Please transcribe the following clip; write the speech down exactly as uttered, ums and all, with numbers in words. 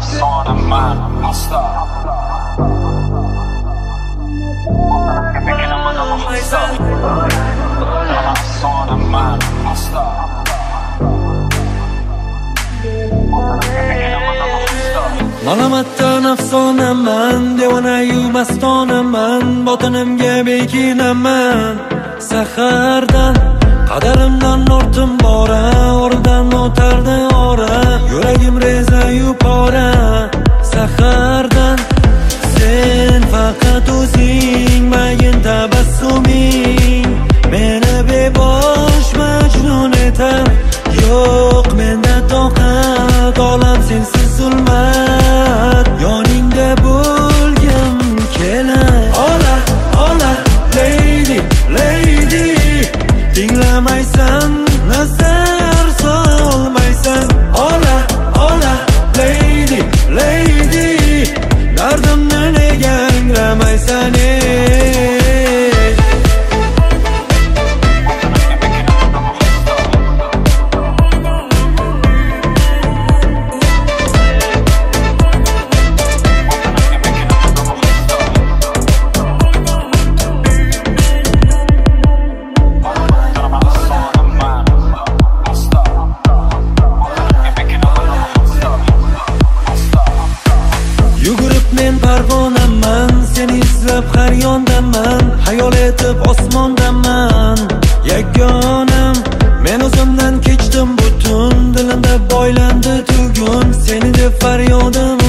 afsonaman aslo. Afsonaman aslo. Malomatdan afsonaman, devonayu mastonaman, botinimga bekinaman. Sahardan qadarimdan ortim bora, oradan o'tardi ora, yuragim rezayu pora. Sahardan sen faqat o'zing, magin tabassuming meni bebosh majnun etar. Yo'q menda toqat, olam sensiz zulmat, yoningda bo'lgim kelar. Ola, ola, lady, lady, tinglamaysan, nazar solmaysan. Ola, ola, lady, lady, dardimni nega anglamaysan? Men parvonaman, seni izlab har yondaman, hayol etib osmondaman. Yagonam, men o'zimdan kechdim butun, dilimda boylandi tugun, seni deb faryodim